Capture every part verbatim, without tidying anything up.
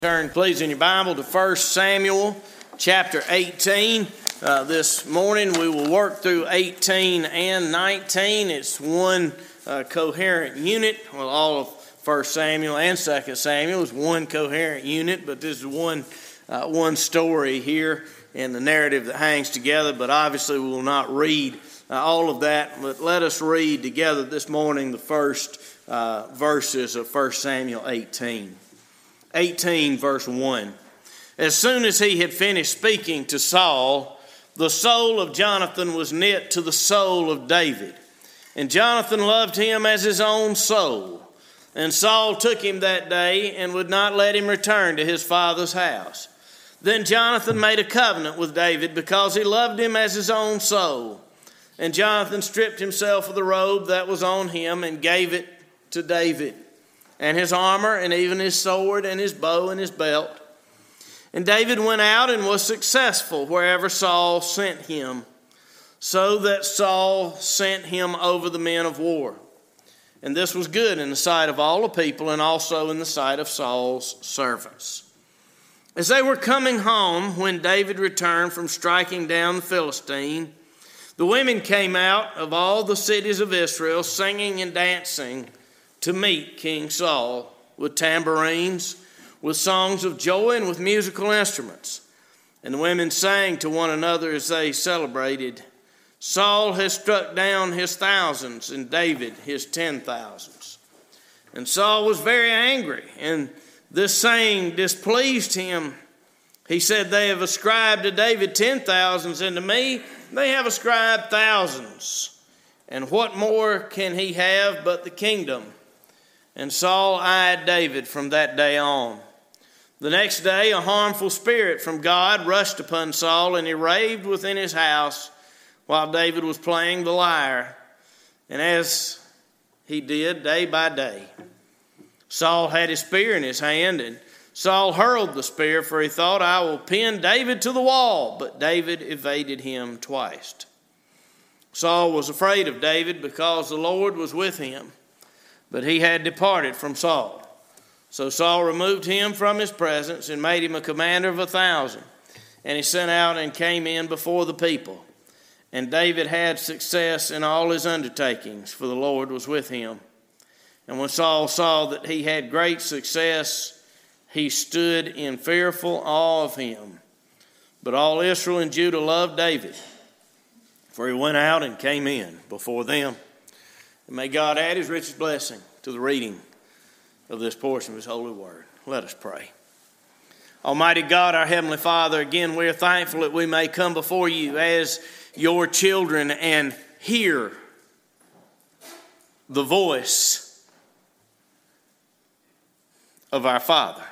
Turn, please, in your Bible to First Samuel chapter eighteen. Uh, this morning we will work through eighteen and nineteen. It's one uh, coherent unit. Well, all of First Samuel and Second Samuel is one coherent unit, but this is one uh, one story here in the narrative that hangs together. But obviously we will not read uh, all of that. But let us read together this morning the first uh, verses of First Samuel eighteen. eighteen verse one. As soon as he had finished speaking to Saul, the soul of Jonathan was knit to the soul of David, and Jonathan loved him as his own soul. And Saul took him that day and would not let him return to his father's house. Then Jonathan made a covenant with David because he loved him as his own soul. And Jonathan stripped himself of the robe that was on him and gave it to David, and his armor, and even his sword, and his bow, and his belt. And David went out and was successful wherever Saul sent him, so that Saul sent him over the men of war. And this was good in the sight of all the people, and also in the sight of Saul's servants. As they were coming home, when David returned from striking down the Philistine, the women came out of all the cities of Israel, singing and dancing, to meet King Saul with tambourines, with songs of joy, and with musical instruments. And the women sang to one another as they celebrated, Saul has struck down his thousands, and David his ten thousands. And Saul was very angry, and this saying displeased him. He said, they have ascribed to David ten thousands, and to me they have ascribed thousands. And what more can he have but the kingdom? And Saul eyed David from that day on. The next day, a harmful spirit from God rushed upon Saul, and he raved within his house while David was playing the lyre. And as he did day by day, Saul had his spear in his hand, and Saul hurled the spear, for he thought, I will pin David to the wall. But David evaded him twice. Saul was afraid of David because the Lord was with him, but he had departed from Saul. So Saul removed him from his presence and made him a commander of a thousand. And he sent out and came in before the people. And David had success in all his undertakings, for the Lord was with him. And when Saul saw that he had great success, he stood in fearful awe of him. But all Israel and Judah loved David, for he went out and came in before them. And may God add his richest blessing to the reading of this portion of his holy word. Let us pray. Almighty God, our Heavenly Father, again, we are thankful that we may come before you as your children and hear the voice of our Father.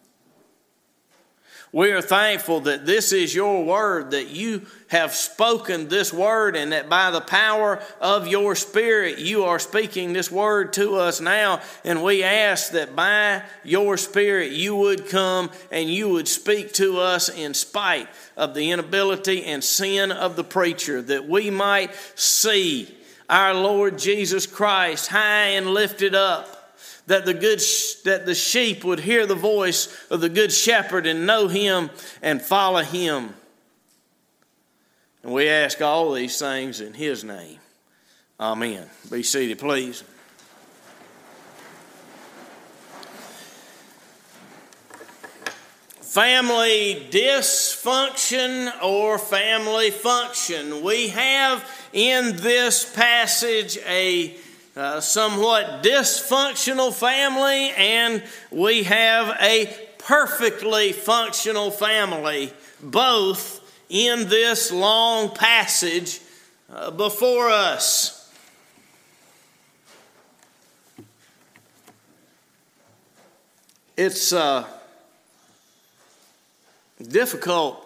We are thankful that this is your word, that you have spoken this word, and that by the power of your Spirit, you are speaking this word to us now. And we ask that by your Spirit, you would come and you would speak to us in spite of the inability and sin of the preacher, that we might see our Lord Jesus Christ high and lifted up, that the good that the sheep would hear the voice of the good shepherd and know him and follow him. And we ask all these things in his name. Amen. Be seated, please. Family dysfunction or family function. We have in this passage a Uh, somewhat dysfunctional family, and we have a perfectly functional family, both in this long passage uh, before us. It's uh, difficult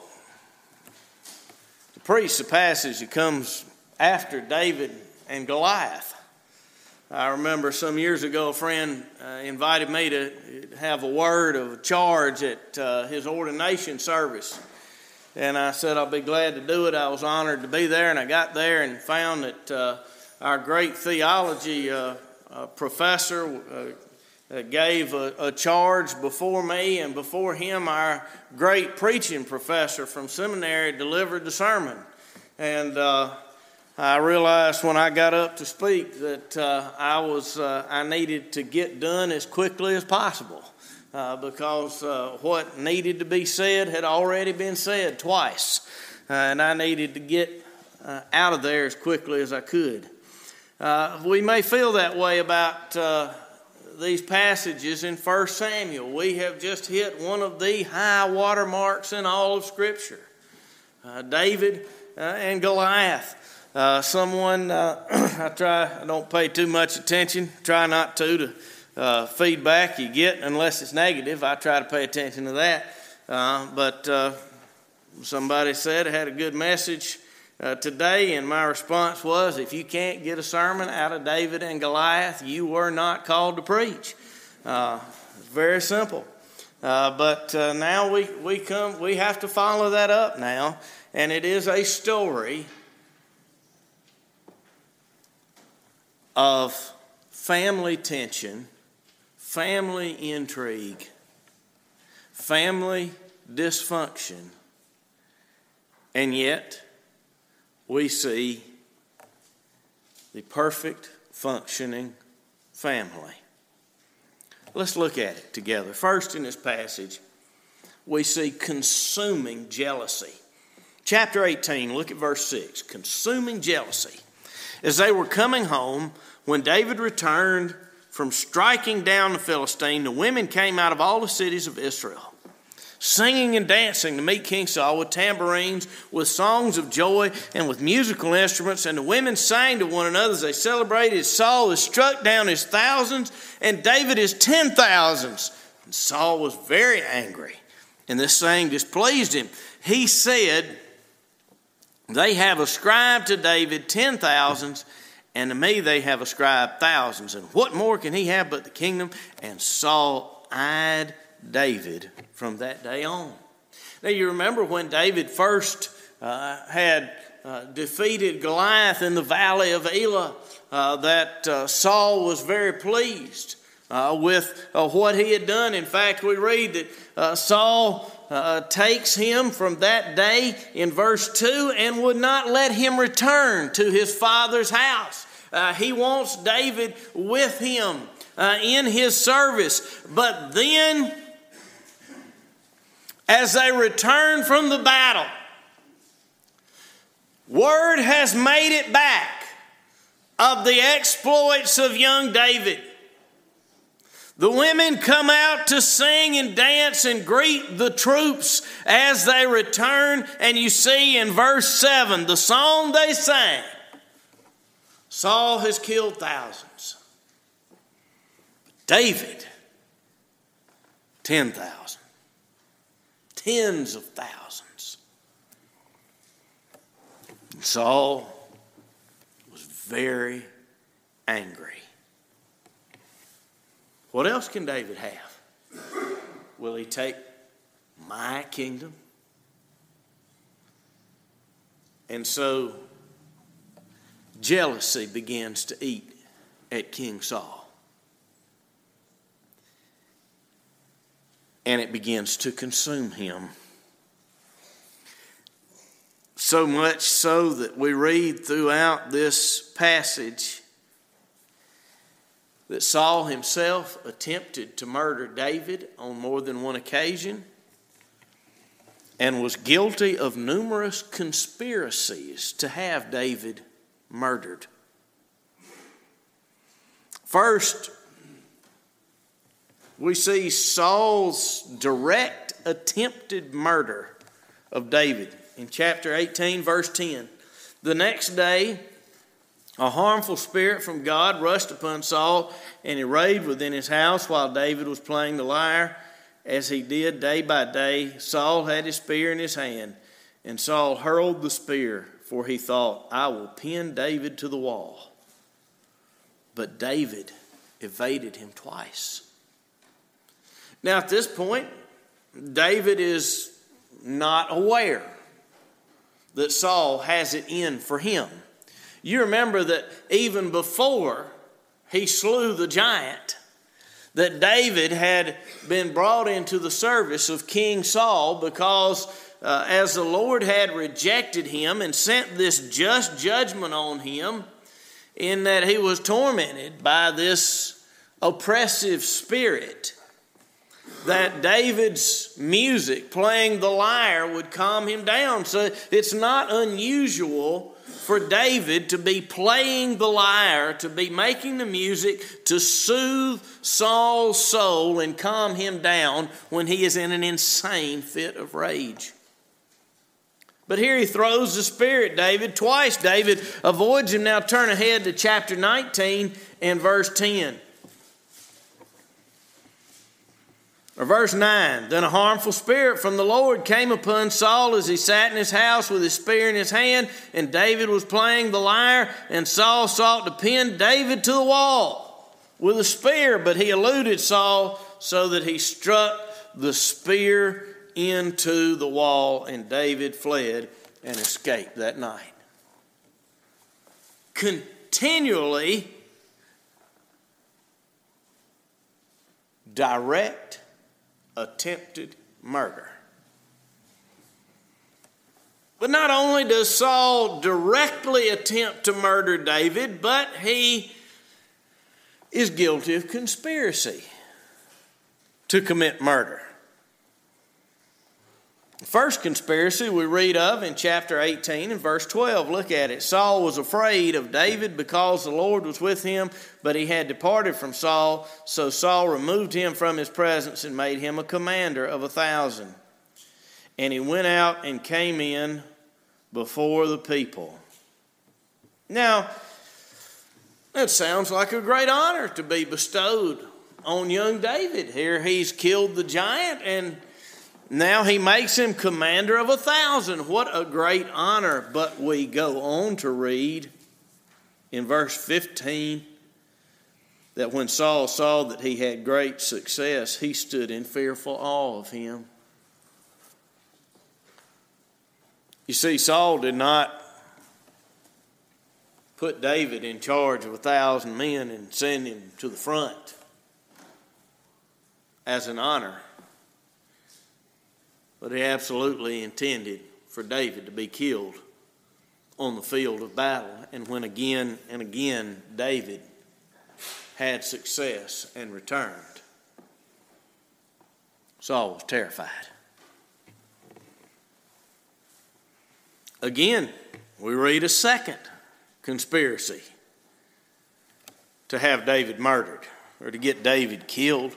to preach the passage that comes after David and Goliath. I remember some years ago a friend uh, invited me to have a word of charge at uh, his ordination service. And I said I'll be glad to do it. I was honored to be there, and I got there and found that uh, our great theology uh, uh, professor uh, uh, gave a, a charge before me, and before him our great preaching professor from seminary delivered the sermon. And uh, I realized when I got up to speak that uh, I was uh, I needed to get done as quickly as possible uh, because uh, what needed to be said had already been said twice, uh, and I needed to get uh, out of there as quickly as I could. Uh, we may feel that way about uh, these passages in First Samuel. We have just hit one of the high water marks in all of Scripture. Uh, David uh, and Goliath. Uh, someone, uh, I try, I don't pay too much attention, try not to, to uh, feedback you get, unless it's negative. I try to pay attention to that. Uh, but uh, somebody said I had a good message Uh, today, and my response was, if you can't get a sermon out of David and Goliath, you were not called to preach. Uh, very simple. Uh, but uh, now we, we come, we have to follow that up now, and it is a story of family tension, family intrigue, family dysfunction, and yet we see the perfect functioning family. Let's look at it together. First, in this passage, we see consuming jealousy. Chapter eighteen, look at verse six. Consuming jealousy. As they were coming home, when David returned from striking down the Philistine, the women came out of all the cities of Israel, singing and dancing to meet King Saul with tambourines, with songs of joy, and with musical instruments. And the women sang to one another as they celebrated. Saul has struck down his thousands, and David his ten thousands. And Saul was very angry, and this saying displeased him. He said, they have ascribed to David ten thousands, and to me they have ascribed thousands. And what more can he have but the kingdom? And Saul eyed David from that day on. Now you remember when David first uh, had uh, defeated Goliath in the valley of Elah, uh, that uh, Saul was very pleased uh, with uh, what he had done. In fact, we read that uh, Saul uh, takes him from that day in verse two and would not let him return to his father's house. Uh, he wants David with him uh, in his service. But then, as they return from the battle, word has made it back of the exploits of young David. The women come out to sing and dance and greet the troops as they return. And you see in verse seven, the song they sang, Saul has killed thousands, David, ten thousand. Tens of thousands. Saul was very angry. What else can David have? Will he take my kingdom? And so jealousy begins to eat at King Saul. And it begins to consume him. So much so that we read throughout this passage that Saul himself attempted to murder David on more than one occasion and was guilty of numerous conspiracies to have David murdered. First, we see Saul's direct attempted murder of David in chapter eighteen, verse ten. The next day, a harmful spirit from God rushed upon Saul, and he raved within his house while David was playing the lyre. As he did day by day, Saul had his spear in his hand, and Saul hurled the spear, for he thought, I will pin David to the wall. But David evaded him twice. Now, at this point, David is not aware that Saul has it in for him. You remember that even before he slew the giant, that David had been brought into the service of King Saul because uh, as the Lord had rejected him and sent this just judgment on him, in that he was tormented by this oppressive spirit, that David's music, playing the lyre, would calm him down. So it's not unusual for David to be playing the lyre, to be making the music to soothe Saul's soul and calm him down when he is in an insane fit of rage. But here he throws the spirit, David. Twice David avoids him. Now turn ahead to chapter nineteen and verse ten. Or verse nine. Then a harmful spirit from the Lord came upon Saul as he sat in his house with his spear in his hand, and David was playing the lyre, and Saul sought to pin David to the wall with a spear, but he eluded Saul so that he struck the spear into the wall, and David fled and escaped that night. Continually direct attempted murder. But not only does Saul directly attempt to murder David, but he is guilty of conspiracy to commit murder. The first conspiracy we read of in chapter eighteen and verse twelve. Look at it. Saul was afraid of David because the Lord was with him, but he had departed from Saul. So Saul removed him from his presence and made him a commander of a thousand. And he went out and came in before the people. Now, that sounds like a great honor to be bestowed on young David. Here he's killed the giant, and now he makes him commander of a thousand. What a great honor. But we go on to read in verse fifteen that when Saul saw that he had great success, he stood in fearful awe of him. You see, Saul did not put David in charge of a thousand men and send him to the front as an honor. But he absolutely intended for David to be killed on the field of battle. And when again and again David had success and returned, Saul was terrified. Again, we read a second conspiracy to have David murdered or to get David killed.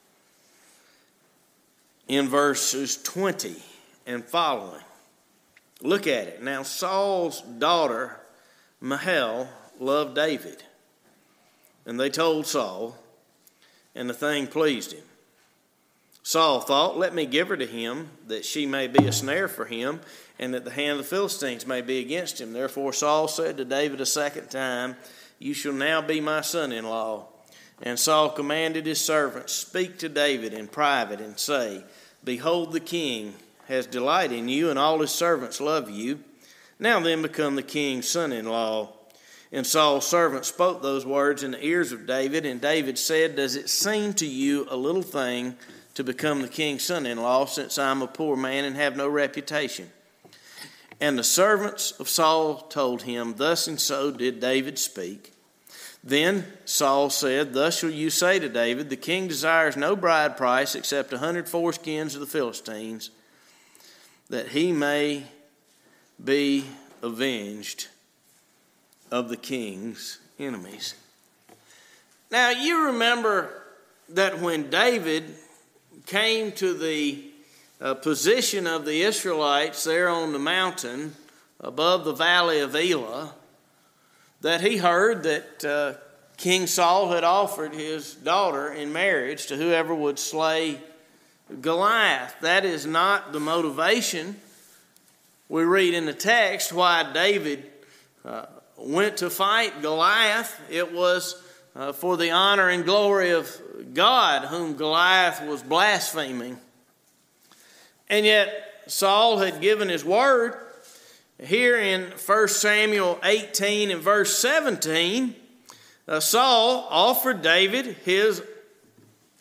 In verses twenty and following. Look at it. Now Saul's daughter, Michal, loved David. And they told Saul, and the thing pleased him. Saul thought, let me give her to him, that she may be a snare for him, and that the hand of the Philistines may be against him. Therefore Saul said to David a second time, you shall now be my son-in-law. And Saul commanded his servants, speak to David in private and say, behold, the king has delight in you, and all his servants love you. Now then become the king's son-in-law. And Saul's servant spoke those words in the ears of David, and David said, does it seem to you a little thing to become the king's son-in-law, since I am a poor man and have no reputation? And the servants of Saul told him, thus and so did David speak. Then Saul said, thus shall you say to David, the king desires no bride price except a hundred foreskins of the Philistines, that he may be avenged of the king's enemies. Now you remember that when David came to the uh, position of the Israelites there on the mountain above the valley of Elah, that he heard that uh, King Saul had offered his daughter in marriage to whoever would slay Goliath. That is not the motivation we read in the text why David uh, went to fight Goliath. It was uh, for the honor and glory of God, whom Goliath was blaspheming. And yet Saul had given his word. Here in First Samuel eighteen and verse seventeen, uh, Saul offered David his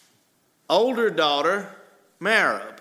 older daughter, Merab.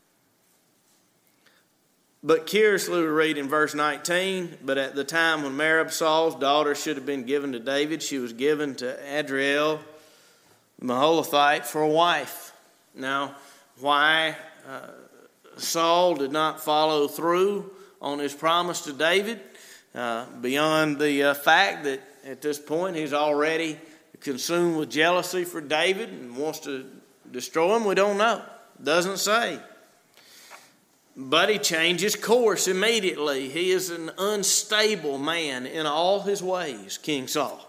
But curiously, we read in verse nineteen, but at the time when Merab, Saul's daughter, should have been given to David, she was given to Adriel, the Maholathite, for a wife. Now, why uh, Saul did not follow through on his promise to David, uh, beyond the uh, fact that at this point he's already consumed with jealousy for David and wants to destroy him, we don't know. Doesn't say. But he changes course immediately. He is an unstable man in all his ways, King Saul.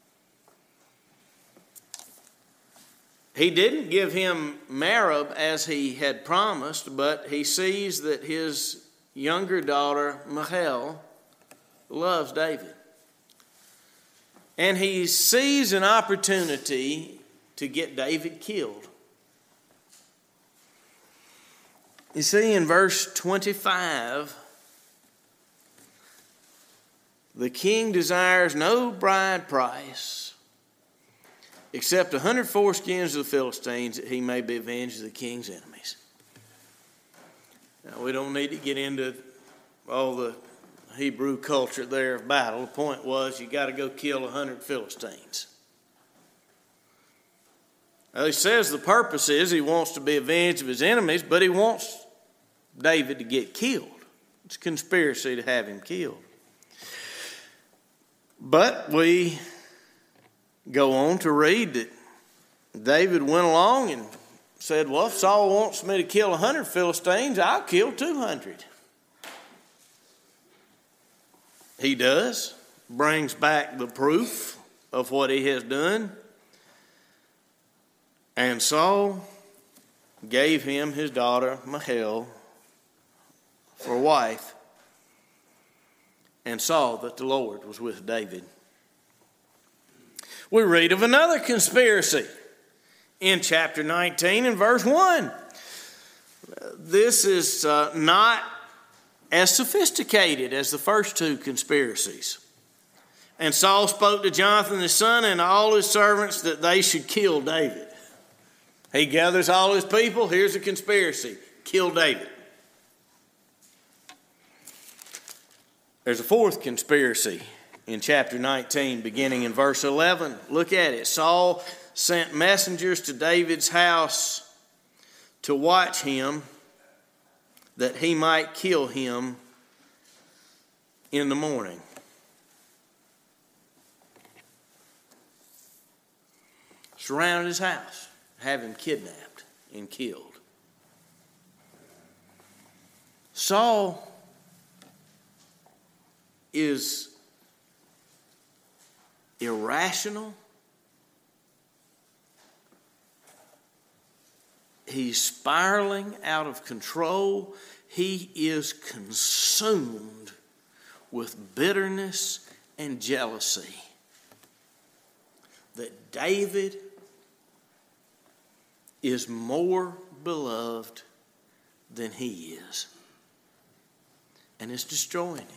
He didn't give him Merab as he had promised, but he sees that his younger daughter, Michal, loves David. And he sees an opportunity to get David killed. You see, in verse twenty-five, the king desires no bride price except a hundred foreskins of the Philistines, that he may be avenged of the king's enemies. Now, we don't need to get into all the Hebrew culture there of battle. The point was, you got to go kill a hundred Philistines. Now, he says the purpose is he wants to be avenged of his enemies, but he wants David to get killed. It's a conspiracy to have him killed. But we go on to read that David went along and said, well, if Saul wants me to kill a hundred Philistines, I'll kill two hundred. He does, brings back the proof of what he has done. And Saul gave him his daughter Michal for a wife, and saw that the Lord was with David. We read of another conspiracy in chapter nineteen and verse one. This is uh, not as sophisticated as the first two conspiracies. And Saul spoke to Jonathan his son and all his servants that they should kill David. He gathers all his people. Here's a conspiracy. Kill David. There's a fourth conspiracy in chapter nineteen, beginning in verse eleven. Look at it. Saul sent messengers to David's house to watch him, that he might kill him in the morning. Surrounded his house, have him kidnapped and killed. Saul is irrational. He's spiraling out of control. He is consumed with bitterness and jealousy that David is more beloved than he is. And it's destroying him.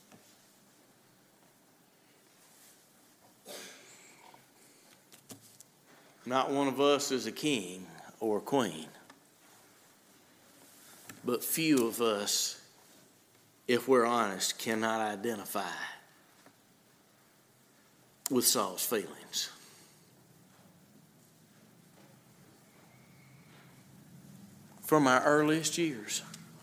Not one of us is a king or a queen. But few of us, if we're honest, cannot identify with Saul's feelings. From our earliest years,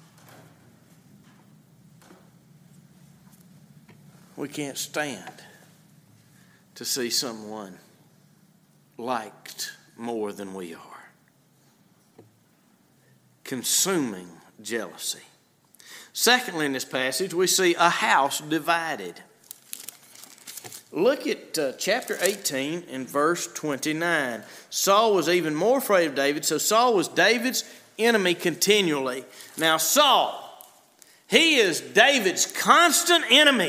we can't stand to see someone liked more than we are. Consuming jealousy. Secondly, in this passage, we see a house divided. Look at uh, chapter eighteen and verse twenty-nine. Saul was even more afraid of David, so Saul was David's enemy continually. Now Saul, he is David's constant enemy.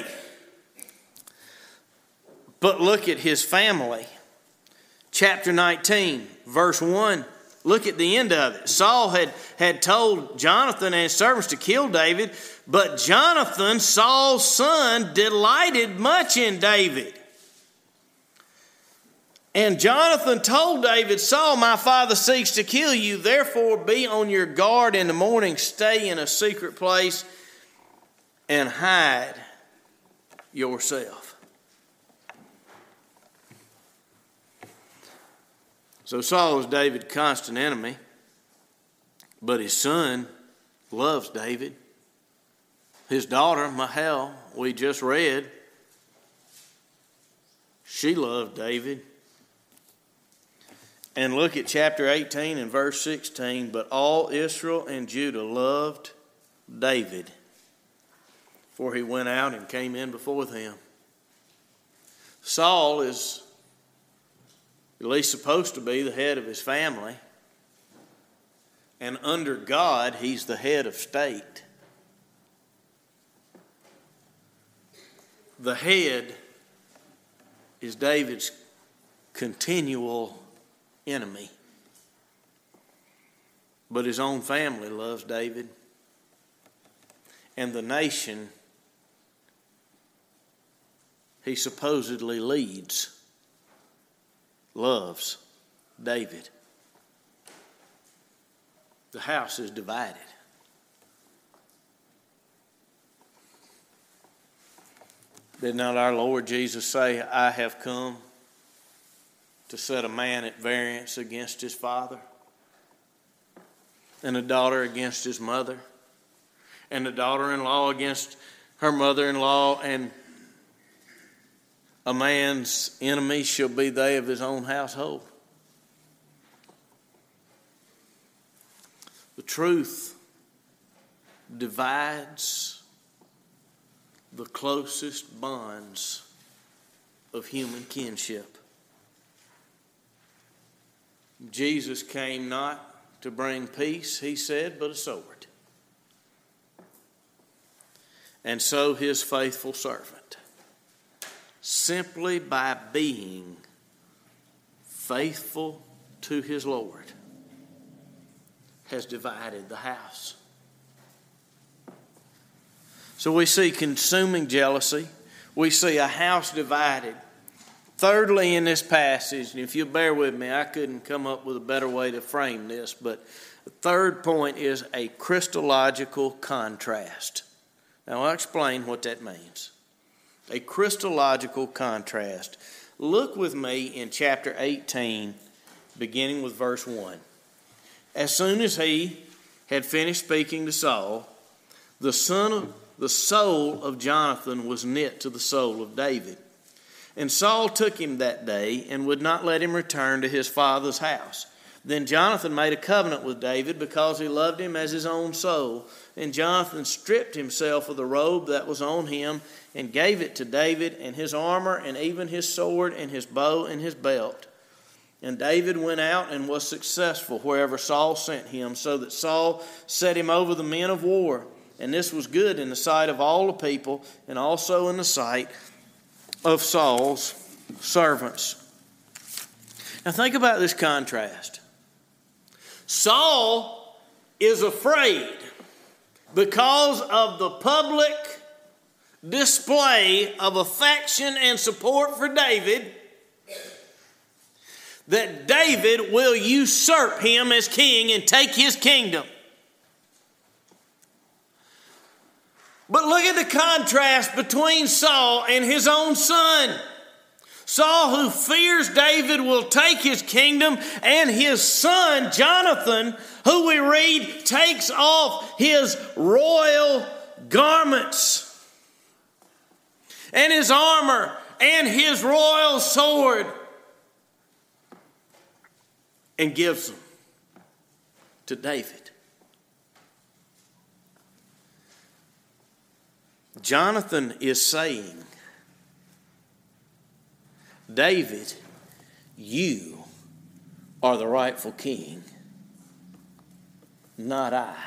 But look at his family. Chapter nineteen, verse one. Look at the end of it. Saul had, had told Jonathan and his servants to kill David, but Jonathan, Saul's son, delighted much in David. And Jonathan told David, Saul, my father seeks to kill you. Therefore be on your guard in the morning. Stay in a secret place and hide yourself. So Saul was David's constant enemy, but his son loves David. His daughter, Mahal, we just read, she loved David. And look at chapter eighteen and verse sixteen. But all Israel and Judah loved David, for he went out and came in before them. Saul is at least supposed to be the head of his family. And under God, he's the head of state. The head is David's continual enemy. But his own family loves David. And the nation he supposedly leads loves David. The house is divided. Did not our Lord Jesus say, I have come to set a man at variance against his father, and a daughter against his mother, and a daughter-in-law against her mother-in-law, and a man's enemies shall be they of his own household? The truth divides the closest bonds of human kinship. Jesus came not to bring peace, he said, but a sword. And so his faithful servant, simply by being faithful to his Lord, has divided the house. So we see consuming jealousy. We see a house divided. Thirdly, in this passage, and if you'll bear with me, I couldn't come up with a better way to frame this, but the third point is a Christological contrast. Now I'll explain what that means. A Christological contrast. Look with me in chapter eighteen, beginning with verse one. As soon as he had finished speaking to Saul, the son of the soul of Jonathan was knit to the soul of David. And Saul took him that day and would not let him return to his father's house. Then Jonathan made a covenant with David because he loved him as his own soul. And Jonathan stripped himself of the robe that was on him and gave it to David, and his armor and even his sword and his bow and his belt. And David went out and was successful wherever Saul sent him, so that Saul set him over the men of war. And this was good in the sight of all the people, and also in the sight of Saul's servants. Now think about this contrast. Saul is afraid because of the public display of affection and support for David that David will usurp him as king and take his kingdom. But look at the contrast between Saul and his own son. Saul, who fears David will take his kingdom, and his son, Jonathan, who we read takes off his royal garments and his armor and his royal sword and gives them to David. Jonathan is saying, David, you are the rightful king, not I.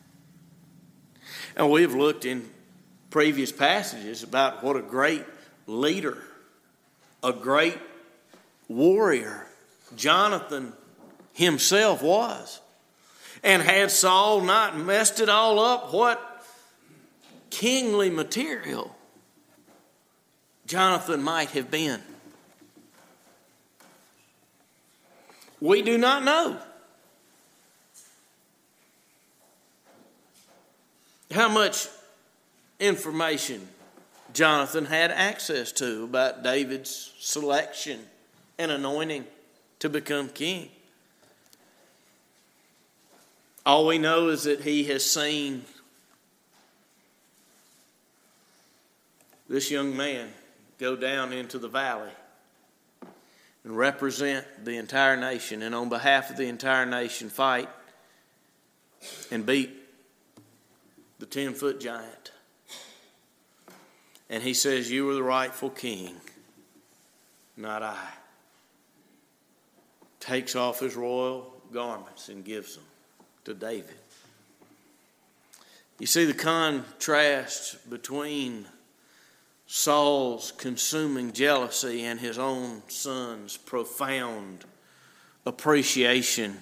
And we've looked in previous passages about what a great leader, a great warrior Jonathan himself was. And had Saul not messed it all up, what kingly material Jonathan might have been. We do not know how much information Jonathan had access to about David's selection and anointing to become king. All we know is that he has seen this young man go down into the valley and represent the entire nation, and on behalf of the entire nation fight and beat the ten-foot giant. And he says, "You are the rightful king, not I." Takes off his royal garments and gives them to David. You see the contrast between Saul's consuming jealousy and his own son's profound appreciation.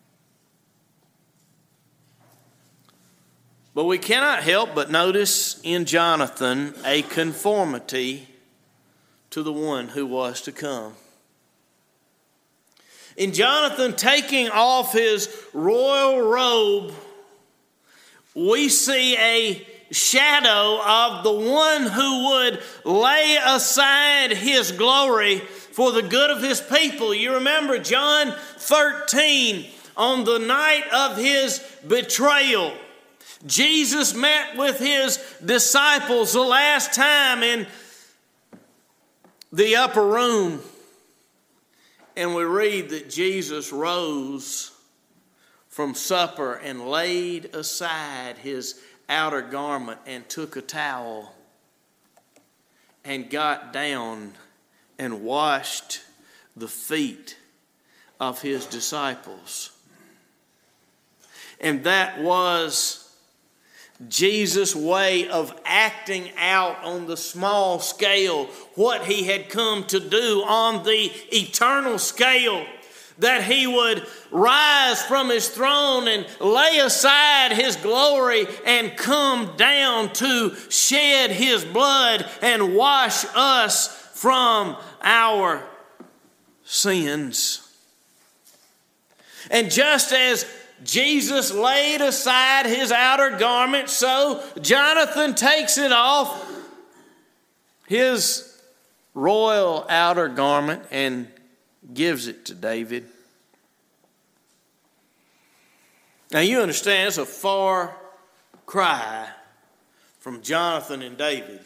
But we cannot help but notice in Jonathan a conformity to the one who was to come. In Jonathan taking off his royal robe, we see a shadow of the one who would lay aside his glory for the good of his people. You remember John thirteen, on the night of his betrayal, Jesus met with his disciples the last time in the upper room. And we read that Jesus rose from supper and laid aside his outer garment and took a towel and got down and washed the feet of his disciples. And that was Jesus' way of acting out on the small scale what he had come to do on the eternal scale. That he would rise from his throne and lay aside his glory and come down to shed his blood and wash us from our sins. And just as Jesus laid aside his outer garment, so Jonathan takes it off, his royal outer garment, and gives it to David. Now you understand it's a far cry from Jonathan and David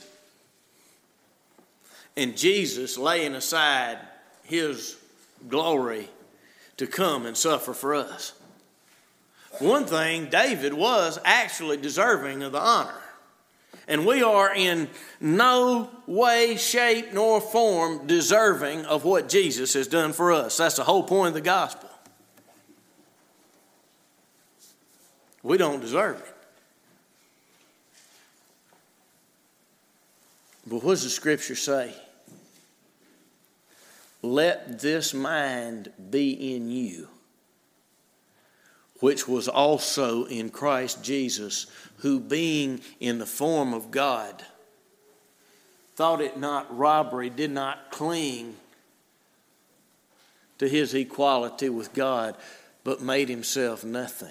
and Jesus laying aside his glory to come and suffer for us. One thing, David was actually deserving of the honor. And we are in no way, shape, nor form deserving of what Jesus has done for us. That's the whole point of the gospel. We don't deserve it. But what does the scripture say? Let this mind be in you, which was also in Christ Jesus, who being in the form of God, thought it not robbery, did not cling to his equality with God, but made himself nothing,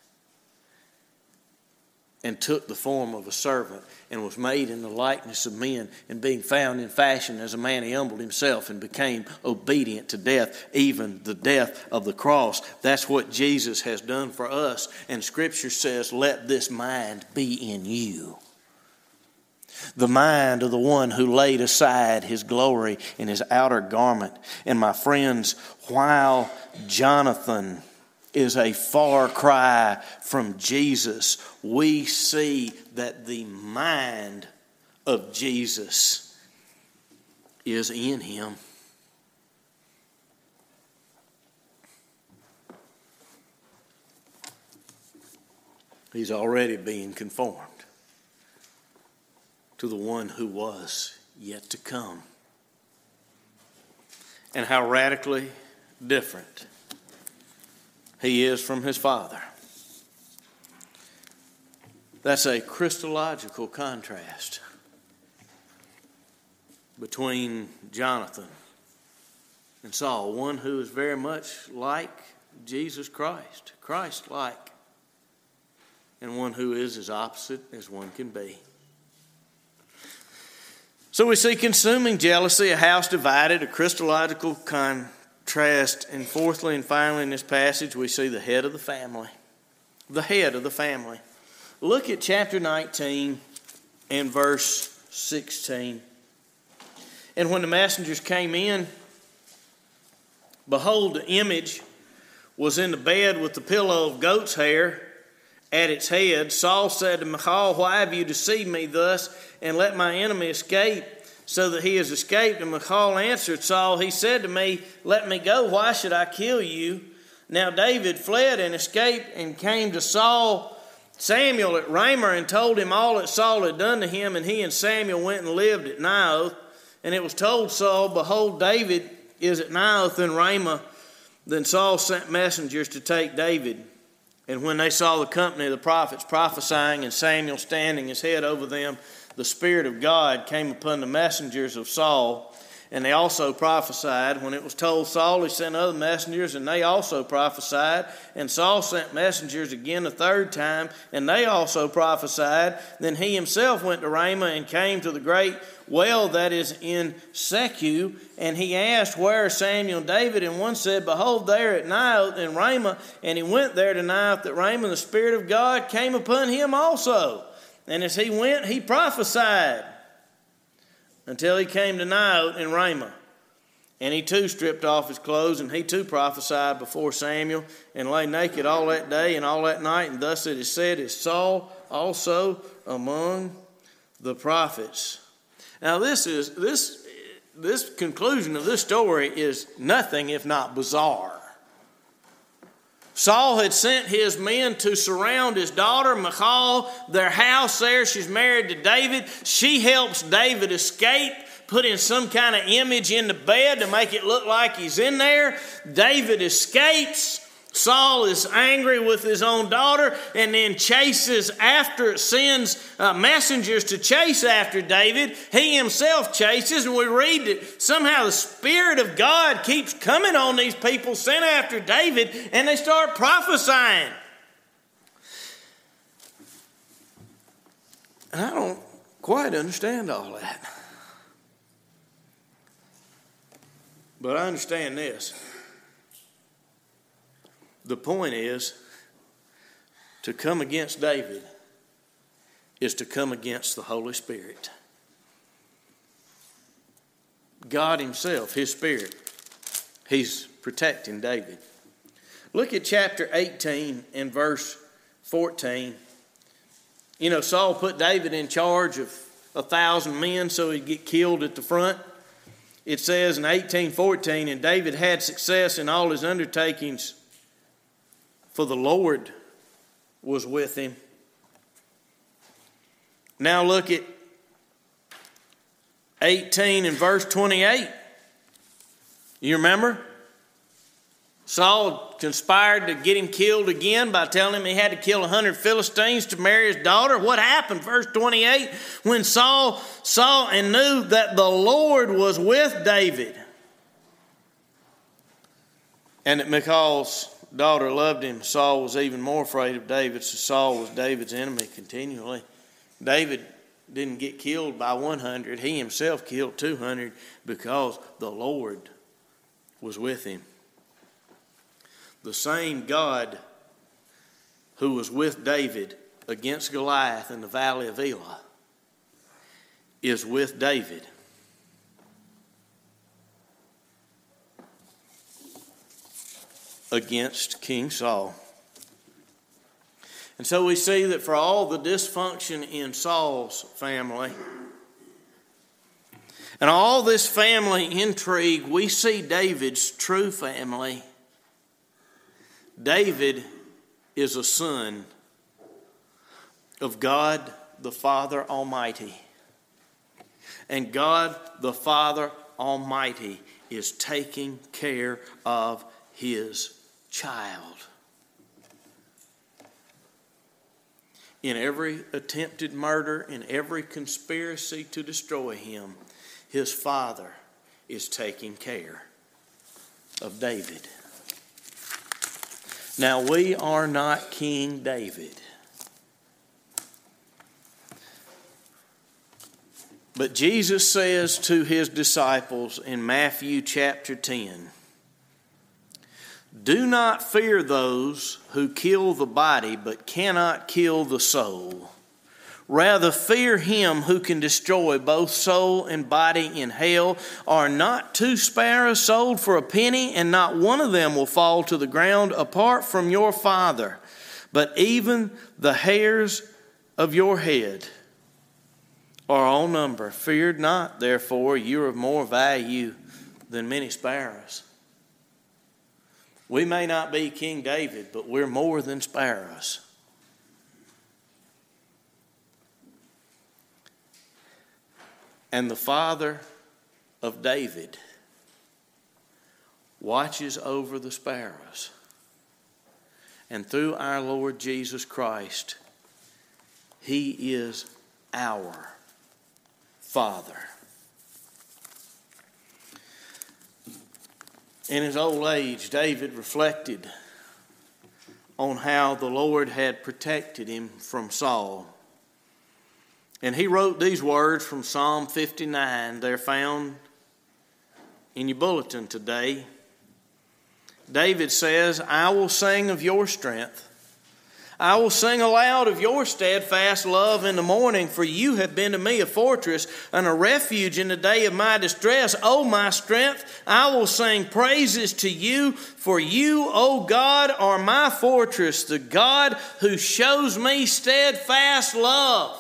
and took the form of a servant, and was made in the likeness of men, and being found in fashion as a man, he humbled himself and became obedient to death, even the death of the cross. That's what Jesus has done for us. And Scripture says, let this mind be in you. The mind of the one who laid aside his glory in his outer garment. And my friends, while Jonathan is a far cry from Jesus, we see that the mind of Jesus is in him. He's already being conformed to the one who was yet to come. And how radically different he is from his father. That's a Christological contrast between Jonathan and Saul, one who is very much like Jesus Christ, Christ-like, and one who is as opposite as one can be. So we see consuming jealousy, a house divided, a Christological contrast, and fourthly and finally in this passage we see the head of the family. The head of the family. Look at chapter nineteen and verse sixteen. And when the messengers came in, behold, the image was in the bed with the pillow of goat's hair at its head. Saul said to Michal, why have you deceived me thus, and let my enemy escape, so that he has escaped? And Michal answered Saul, he said to me, let me go, why should I kill you? Now David fled and escaped and came to Saul, Samuel at Ramah, and told him all that Saul had done to him, and he and Samuel went and lived at Naioth. And it was told Saul, behold, David is at Naioth in Ramah. Then Saul sent messengers to take David. And when they saw the company of the prophets prophesying and Samuel standing his head over them, the Spirit of God came upon the messengers of Saul, and they also prophesied. When it was told Saul, he sent other messengers, and they also prophesied. And Saul sent messengers again a third time, and they also prophesied. Then he himself went to Ramah and came to the great well that is in Secu, and he asked, where are Samuel and David? And one said, behold, they are at Naioth in Ramah. And he went there to Naioth at Ramah, and the Spirit of God came upon him also. And as he went, he prophesied until he came to Naioth in Ramah. And he too stripped off his clothes, and he too prophesied before Samuel, and lay naked all that day and all that night. And thus it is said, is Saul also among the prophets. Now this is this this conclusion of this story is nothing if not bizarre. Saul had sent his men to surround his daughter, Michal, their house there. She's married to David. She helps David escape, putting some kind of image in the bed to make it look like he's in there. David escapes. Saul is angry with his own daughter and then chases after, sends uh, messengers to chase after David. He himself chases, and we read that somehow the Spirit of God keeps coming on these people sent after David, and they start prophesying. And I don't quite understand all that. But I understand this. The point is, to come against David is to come against the Holy Spirit. God himself, his Spirit, he's protecting David. Look at chapter eighteen and verse fourteen. You know, Saul put David in charge of a thousand men so he'd get killed at the front. It says in eighteen fourteen, and David had success in all his undertakings, for the Lord was with him. Now look at eighteen and verse twenty-eight. You remember? Saul conspired to get him killed again by telling him he had to kill a hundred Philistines to marry his daughter. What happened? Verse twenty-eight, when Saul saw and knew that the Lord was with David, and that Michal's daughter loved him, Saul was even more afraid of David. So Saul was David's enemy continually. David didn't get killed by one hundred. He himself killed two hundred because the Lord was with him. The same God who was with David against Goliath in the valley of Elah is with David against King Saul. And so we see that for all the dysfunction in Saul's family and all this family intrigue, we see David's true family. David is a son of God the Father Almighty. And God the Father Almighty is taking care of his child. In every attempted murder, in every conspiracy to destroy him, his Father is taking care of David. Now, we are not King David. But Jesus says to his disciples in Matthew chapter ten, "Do not fear those who kill the body but cannot kill the soul. Rather fear him who can destroy both soul and body in hell. Are not two sparrows sold for a penny, and not one of them will fall to the ground apart from your Father? But even the hairs of your head are all numbered. Fear not, therefore, you are of more value than many sparrows." We may not be King David, but we're more than sparrows. And the Father of David watches over the sparrows. And through our Lord Jesus Christ, He is our Father. In his old age, David reflected on how the Lord had protected him from Saul. And he wrote these words from Psalm fifty-nine. They're found in your bulletin today. David says, "I will sing of your strength. I will sing aloud of your steadfast love in the morning, for you have been to me a fortress and a refuge in the day of my distress. O my strength, I will sing praises to you, for you, O God, are my fortress, the God who shows me steadfast love."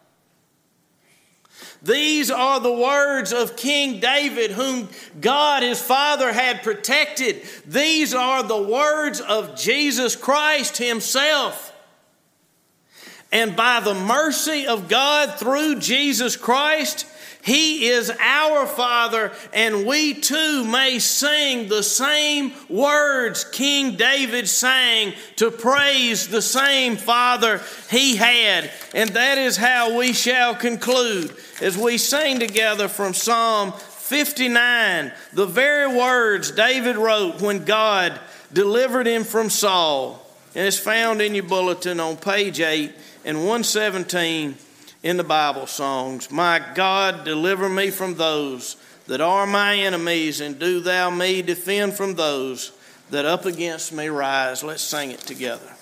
These are the words of King David, whom God his Father had protected. These are the words of Jesus Christ himself. And by the mercy of God through Jesus Christ, He is our Father, and we too may sing the same words King David sang to praise the same Father he had. And that is how we shall conclude as we sing together from Psalm fifty-nine, the very words David wrote when God delivered him from Saul. And it's found in your bulletin on page eight and one seventeen in the Bible songs. "My God, deliver me from those that are my enemies, and do thou me defend from those that up against me rise." Let's sing it together.